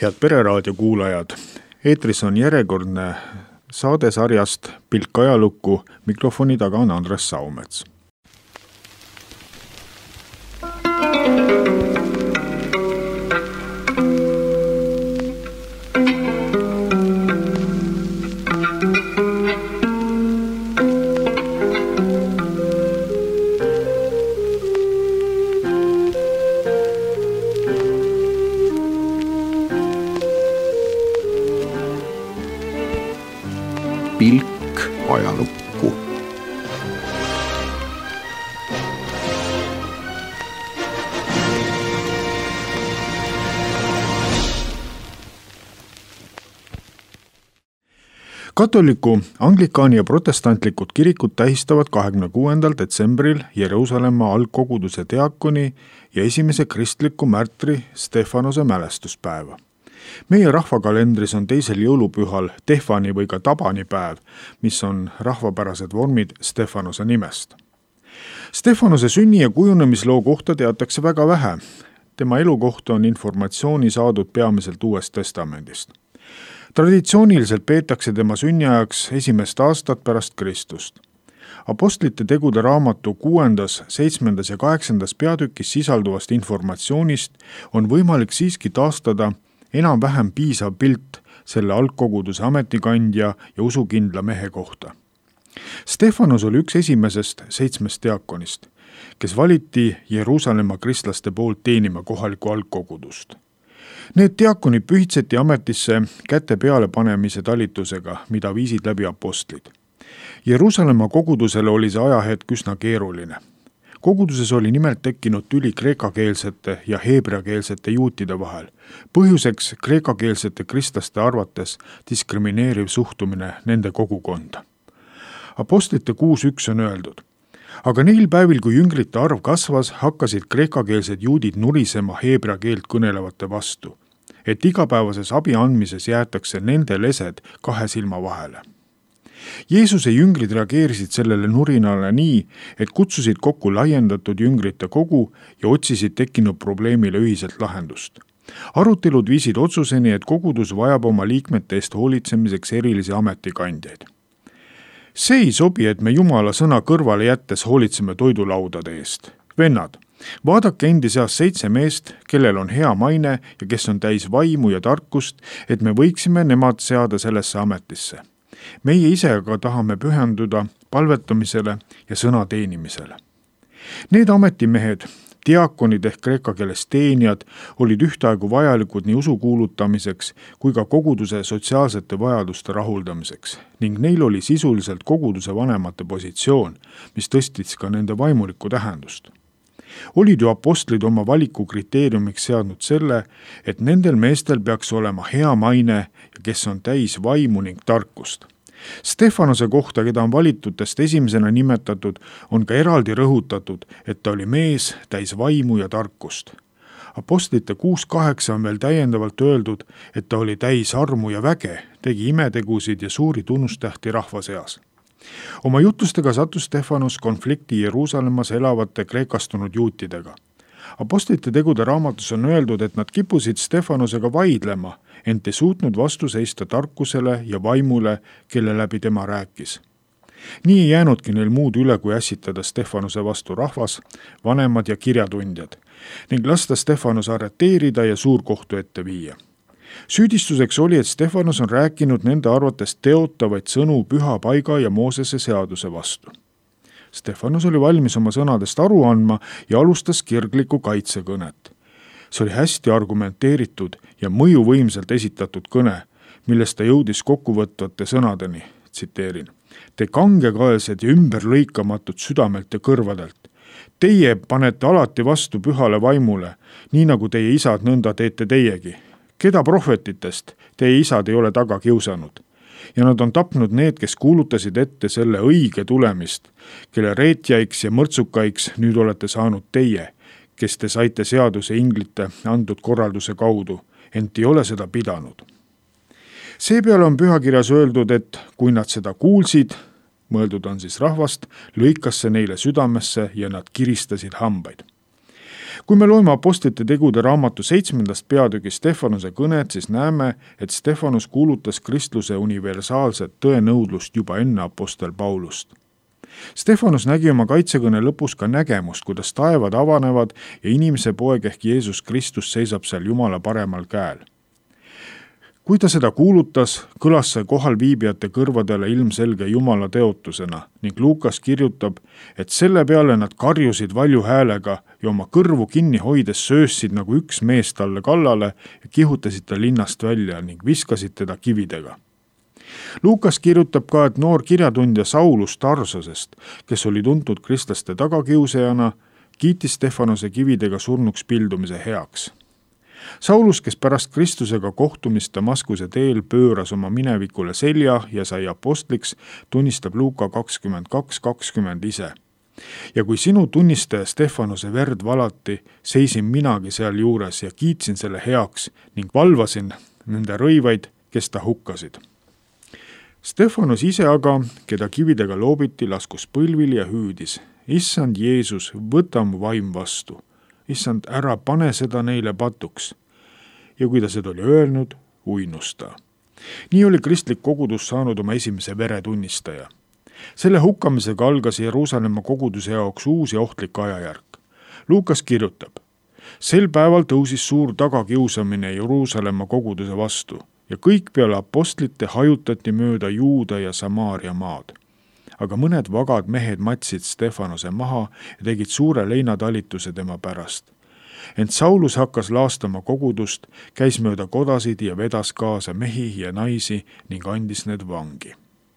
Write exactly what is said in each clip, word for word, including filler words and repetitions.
Head Pereraadio kuulajad, eetris on järjekordne saade sarjast Pilk ajalukku, mikrofoni taga on Andres Saumets. Pilk ajalukku. Katoliku, anglikaani ja protestantlikud kirikud tähistavad kahekümne kuuendal detsembril Jeruusalemma algkoguduse diakoni ja esimese kristliku märtri Stefanose mälestuspäeva. Meie rahvakalendris on teisel jõulupühal Tehvani või ka Tabani päev, mis on rahvapärased vormid Stefanose nimest. Stefanose sünni- ja kujunemisloo kohta teatakse väga vähe. Tema elu kohta on informatsiooni saadud peamiselt Uuest Testamendist. Traditsiooniliselt peetakse tema sünniajaks esimest aastat pärast Kristust. Apostlite tegude raamatu kuuendas, seitsmendas ja kaheksandas peatükis sisalduvast informatsioonist on võimalik siiski taastada enam-vähem piisav pilt selle algkoguduse ametikandja ja usukindla mehe kohta. Stefanus oli üks esimesest seitsmest diakonist, kes valiti Jeruusalemma kristlaste poolt teenima kohalikku algkogudust. Need diakonid pühitseti ametisse käte peale panemise talitusega, mida viisid läbi apostlid. Jeruusalemma kogudusele oli see ajahetk üsna keeruline. Koguduses oli nimelt tekkinud tüli kreekakeelsete ja heebreakeelsete juutide vahel. Põhjuseks kreekakeelsete kristlaste arvates diskrimineeriv suhtumine nende kogukonda. Apostlite kuus üks on öeldud. Aga neil päevil, kui jüngrite arv kasvas, hakkasid kreekakeelsed juudid nurisema heebrea keelt kõnelevate vastu, et igapäevases abi andmises jäetakse nende lesed kahe silma vahele. Jeesuse jüngrid reageerisid sellele nurinale nii, et kutsusid kokku laiendatud jüngrite kogu ja otsisid tekkinud probleemile ühiselt lahendust. Arutelud viisid otsuseni, et kogudus vajab oma liikmete eest hoolitsemiseks erilisi ametikandjaid. See ei sobi, et me Jumala sõna kõrvale jättes hoolitseme toidulaudade eest. Vennad, vaadake endi seas seitse meest, kellel on hea maine ja kes on täis vaimu ja tarkust, et me võiksime nemad seada sellesse ametisse. Meie ise aga tahame pühenduda palvetamisele ja sõna teenimisele. Need ametimehed, diakonid ehk kreeka keeles teenijad, olid ühtaegu vajalikud nii usu kuulutamiseks kui ka koguduse sotsiaalsete vajaduste rahuldamiseks ning neil oli sisuliselt koguduse vanemate positsioon, mis tõstis ka nende vaimulikku tähendust. Olid ju apostlid oma valiku kriteeriumiks seadnud selle, et nendel meestel peaks olema hea maine ja kes on täis vaimu ning tarkust. Stefanose kohta, keda on valitutest esimesena nimetatud, on ka eraldi rõhutatud, et ta oli mees täis vaimu ja tarkust. Apostlite kuus kaheksa on veel täiendavalt öeldud, et ta oli täis armu ja väge, tegi imetegusid ja suuri tunnustähti rahva seas. Oma jutustega sattus Stefanus konflikti Jeruusalemmas elavate kreekastunud juutidega. Apostlite tegude raamatus on öeldud, et nad kippusid Stefanusega vaidlema, ent ei suutnud vastu seista tarkusele ja vaimule, kelle läbi tema rääkis. Nii ei jäänudki neil muud üle, kui ässitada Stefanuse vastu rahvas, vanemad ja kirjatundjad, ning lasta Stefanus arreteerida ja suurkohtu ette viia. Süüdistuseks oli, et Stefanus on rääkinud nende arvates teotavaid sõnu püha paiga ja Moosese seaduse vastu. Stefanus oli valmis oma sõnadest aru andma ja alustas kirgliku kaitsekõnet. See oli hästi argumenteeritud ja mõjuvõimselt esitatud kõne, millest ta jõudis kokkuvõtvate sõnadeni, tsiteerin. Te kangekaelsed ja ümberlõikamatud südamelt ja kõrvadelt. Teie panete alati vastu pühale vaimule, nii nagu teie isad nõnda teete teiegi. Keda prohvetitest teie isad ei ole taga kiusanud? Ja nad on tapnud need, kes kuulutasid ette selle õige tulemist, kelle reetjaiks ja mõrtsukaiks nüüd olete saanud teie, kes te saite seaduse inglite antud korralduse kaudu, ent ei ole seda pidanud. Seepeale on pühakirjas öeldud, et kui nad seda kuulsid, mõeldud on siis rahvast, lõikas see neile südamesse ja nad kiristasid hambaid. kui me loeme Apostlite tegude raamatu seitsmendast peatükist Stefanuse kõnet, siis näeme, et Stefanus kuulutas kristluse universaalset tõenõudlust juba enne apostel Paulust. Stefanus nägi oma kaitsekõne lõpus ka nägemust, kuidas taevad avanevad ja inimese poeg ehk Jeesus Kristus seisab seal Jumala paremal käel. Kui ta seda kuulutas, kõlas see kohal viibijate kõrvadele ilmselge Jumala teotusena ning Luukas kirjutab, et selle peale nad karjusid valju häälega ja oma kõrvu kinni hoides söössid nagu üks mees talle kallale ja kihutasid ta linnast välja ning viskasid teda kividega. Luukas kirjutab ka, et noor kirjatundja Saulus Tarsosest, kes oli tuntud kristlaste tagakiusajana, kiitis Stefanuse kividega surnuks pildumise heaks. Saulus, kes pärast Kristusega kohtumist Damaskuse teel pööras oma minevikule selja ja sai apostliks, tunnistab Luuka kakskümmend kaks kakskümmend ise. Ja kui sinu tunnistaja Stefanuse verd valati, seisin minagi seal juures ja kiitsin selle heaks ning valvasin nende rõivaid, kes ta hukkasid. Stefanus ise aga, keda kividega loobiti, laskus põlvili ja hüüdis: Issand Jeesus, võta mu vaim vastu. Issand, ära pane seda neile patuks. Ja kui ta seda oli öelnud, uinus ta. Nii oli kristlik kogudus saanud oma esimese veretunnistaja. Selle hukkamisega algas Jeruusalemma koguduse jaoks uus ja ohtlik ajajärk. Luukas kirjutab: sel päeval tõusis suur tagakiusamine Jeruusalemma koguduse vastu ja kõik peale apostlite hajutati mööda Juuda ja Samaaria maad. Aga mõned vagad mehed matsid Stefanuse maha ja tegid suure leinatalituse tema pärast. Ent Saulus hakkas laastama kogudust, käis mööda kodasid ja vedas kaasa mehi ja naisi ning andis need vangi.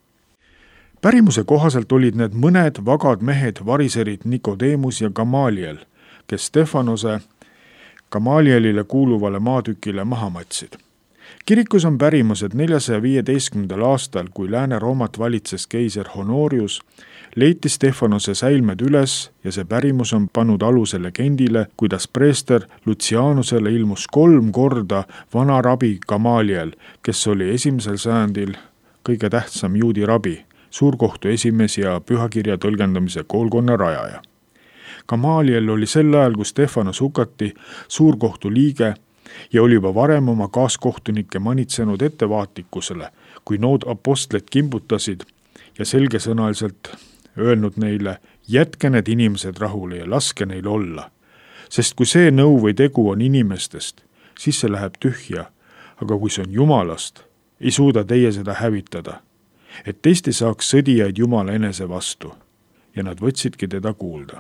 Pärimuse kohaselt olid need mõned vagad mehed variserid Nikodemus ja Gamaliel, kes Stefanuse Gamalielile kuuluvale maatükile maha matsid. Kirikus on pärimus, et neljasaja viieteistkümnendal aastal, kui Lääne-Roomat valitses keiser Honorius, leiti Stefanuse säilmed üles ja see pärimus on pannud aluse legendile, kuidas preester Lucianusele ilmus kolm korda vana rabi Gamaliel, kes oli esimesel sajandil kõige tähtsam juudi rabi, suurkohtu esimees ja pühakirja tõlgendamise koolkonna rajaja. Gamaliel oli sel ajal, kui Stefanus hukati, suurkohtu liige ja oli juba varem oma kaaskohtunikke manitsenud ettevaatlikkusele, kui nood apostlid kimbutasid ja selgesõnaliselt öelnud neile: jätke need inimesed rahule ja laske neil olla. Sest kui see nõu või tegu on inimestest, siis see läheb tühja, aga kui see on Jumalast, ei suuda teie seda hävitada, et teist ei saaks sõdijaid Jumala enese vastu. Ja nad võtsidki teda kuulda.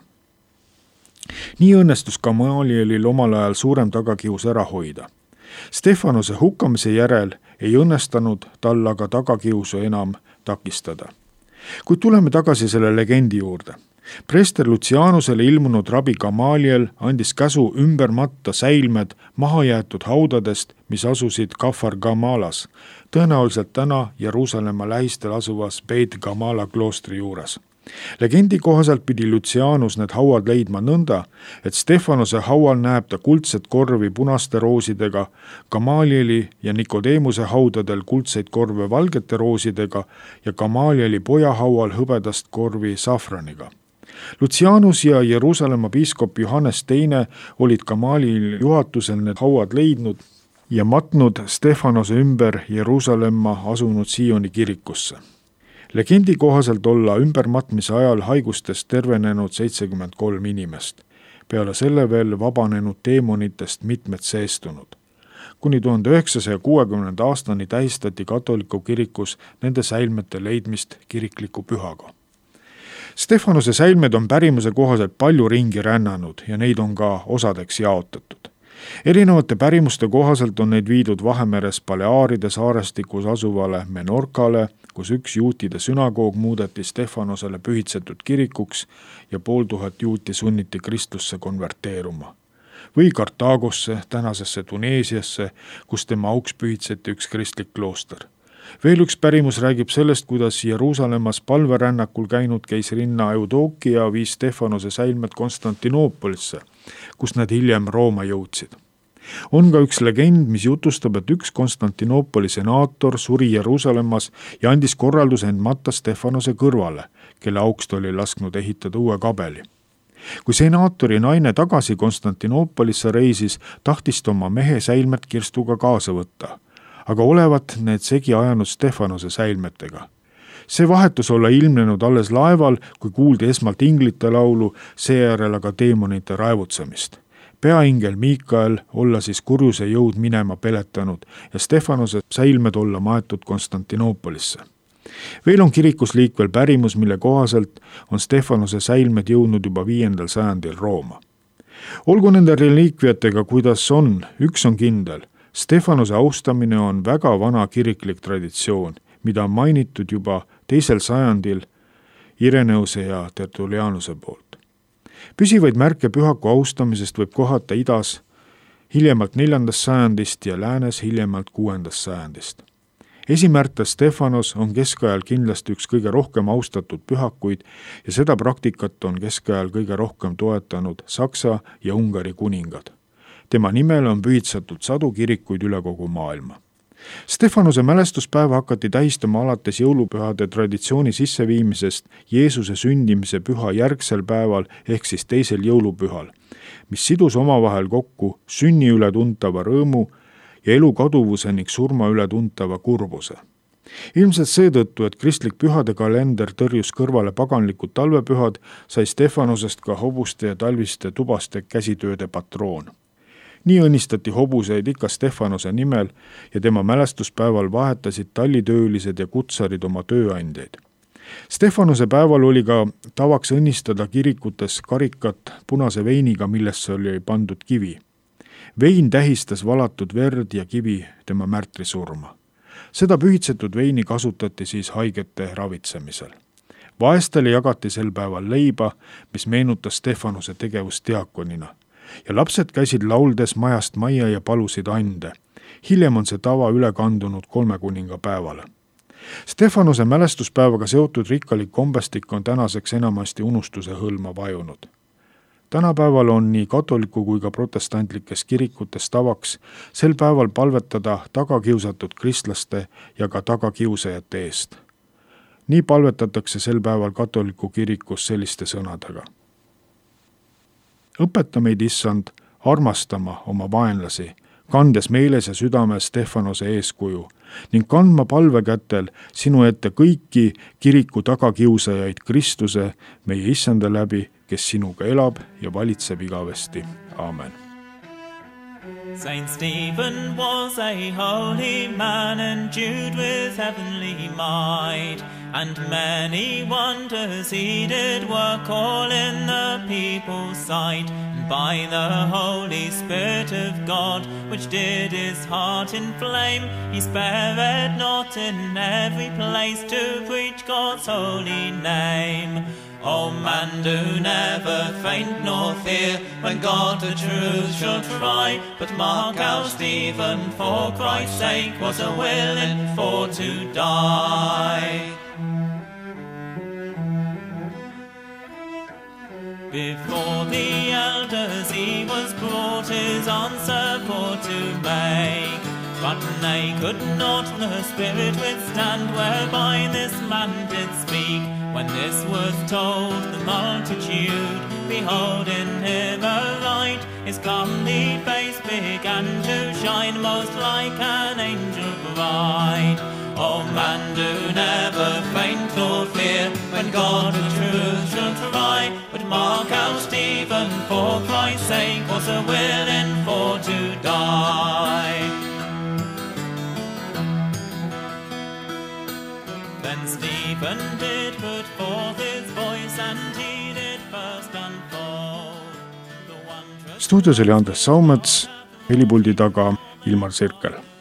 Nii õnnestus Gamalielil omal ajal suurem tagakius ära hoida. Stefanuse hukkamise järel ei õnnestunud tal aga tagakiusu enam takistada. Kuid tuleme tagasi selle legendi juurde. Preester Lucianusele ilmunud rabi Gamaliel andis käsu ümber matta säilmed mahajäetud haudadest, mis asusid Kafar Gamalas, tõenäoliselt täna Jeruusalemma lähistel asuvas Beit Gamala kloostri juures. Legendi kohaselt pidi Lucianus need hauad leidma nõnda, et Stefanuse haual näeb ta kuldset korvi punaste roosidega, Gamalieli ja Nikodeemuse haudadel kuldseid korve valgete roosidega ja Gamalieli poja haual hõbedast korvi safraniga. Lucianus ja Jeruusalemma piiskop Johannes teine olid Gamalieli juhatusel need hauad leidnud ja matnud Stefanuse ümber Jeruusalemma asunud Sioni kirikusse. Legendi kohaselt olla ümbermatmise ajal haigustest tervenenud seitsekümmend kolm inimest, peale selle veel vabanenud teemonitest mitmed seestunud. Kuni tuhande üheksasaja kuuekümnenda aastani tähistati katoliku kirikus nende säilmete leidmist kirikliku pühaga. Stefanuse säilmed on pärimuse kohaselt palju ringi rännanud ja neid on ka osadeks jaotatud. Erinevate pärimuste kohaselt on neid viidud Vahemeres Baleaaride saarestikus asuvale Menorcale, kus üks juutide sünagoog muudeti Stefanusele pühitsetud kirikuks ja pool tuhat juuti sunniti kristlusse konverteeruma. Või Kartaagosse, tänasesse Tuneesiasse, kus tema auks pühitseti üks kristlik klooster. Veel üks pärimus räägib sellest, kuidas Jeruusalemmas palverännakul käinud keisrinna Eudookia viis Stefanuse säilmed Konstantinoopolisse, kus nad hiljem Rooma jõudsid. On ka üks legend, mis jutustab, et üks Konstantinoopoli senaator suri Jeruusalemmas ja andis korralduse end matta Stefanuse kõrvale, kelle aukst oli lasknud ehitada uue kabeli. kui senaatori naine tagasi Konstantinoopolisse reisis, tahtis ta oma mehe säilmed kirstuga kaasa võtta, aga olevat need segi ajanud Stefanose säilmetega. See vahetus olla ilmnenud alles laeval, kui kuuldi esmalt inglite laulu, seejärel aga teemonite raevutsemist. Peaingel Miikael olla siis kurjuse jõud minema peletanud ja Stefanose säilmed olla maetud Konstantinoopolisse. Veel on kirikus liikvel pärimus, mille kohaselt on Stefanose säilmed jõudnud juba viiendal sajandil Rooma. Olgu nende reliikviatega, kuidas on, üks on kindel. Stefanose austamine on väga vana kiriklik traditsioon, mida on mainitud juba teisel sajandil Ireneuse ja Tertulianuse poolt. Püsivaid märke pühaku austamisest võib kohata idas hiljemalt neljandast sajandist ja läänes hiljemalt kuuendast sajandist. Esimärta Stefanos on keskajal kindlasti üks kõige rohkem austatud pühakuid ja seda praktikat on keskajal kõige rohkem toetanud Saksa ja Ungari kuningad. Tema nimel on pühitsatud sadu kirikuid üle kogu maailma. Stefanose mälestuspäeva hakati tähistama alates jõulupühade traditsiooni sisseviimisest Jeesuse sündimise püha järgsel päeval ehk siis teisel jõulupühal, mis sidus omavahel kokku sünni üle tuntava rõõmu ja elu kaduvuse ning surma üle tuntava kurbuse. Ilmselt seetõttu, et kristlik pühade kalender tõrjus kõrvale paganlikud talvepühad, sai Stefanosest ka hobuste ja talviste tubaste käsitööde patroon. Nii õnnistati hobuseid ikka Stefanose nimel ja tema mälestuspäeval vahetasid tallitöölised ja kutsarid oma tööandjaid. Stefanose päeval oli ka tavaks õnnistada kirikutes karikat punase veiniga, millesse oli pandud kivi. Vein tähistas valatud verd ja kivi tema märtrisurma. Seda pühitsetud veini kasutati siis haigete ravitsemisel. Vaestele jagati sel päeval leiba, mis meenutas Stefanose tegevust diakonina. Ja lapsed käisid lauldes majast majja ja palusid ande. Hiljem on see tava üle kandunud kolme kuninga päevale. Stefanose mälestuspäevaga seotud rikkalik kombestik on tänaseks enamasti unustuse hõlma vajunud. Tänapäeval on nii katoliku kui ka protestantlikes kirikutes tavaks sel päeval palvetada tagakiusatud kristlaste ja ka tagakiusajate eest. Nii palvetatakse sel päeval katoliku kirikus selliste sõnadega. Õpeta meid, issand, armastama oma vaenlasi, kandes meeles ja südames Stefanose eeskuju ning kandma palvekätel sinu ette kõiki kiriku tagakiusajaid Kristuse, meie issanda läbi, kes sinuga elab ja valitseb igavesti. Aamen. Saint Stephen was a holy man endued with heavenly might, and many wonders he did work all in the people's sight. And by the Holy Spirit of God, which did his heart inflame, he spared not in every place to preach God's holy name. O man, do never faint nor fear when God the truth shall try, but mark how Stephen for Christ's sake was a willing for to die. Before the elders he was brought his answer for to make, but they could not the Spirit withstand whereby this man did speak. When this was told the multitude, behold in him a light, his comely face began to shine most like an angel bright. O man, do never faint nor fear when God the truth shall try, but mark how Stephen for Christ's sake was a willing for to die. Then Stephen did put forth his voice and he did first unfold the wondrous... Stuudios oli Andres Saumets, helipuldi taga Ilmar Sirkel.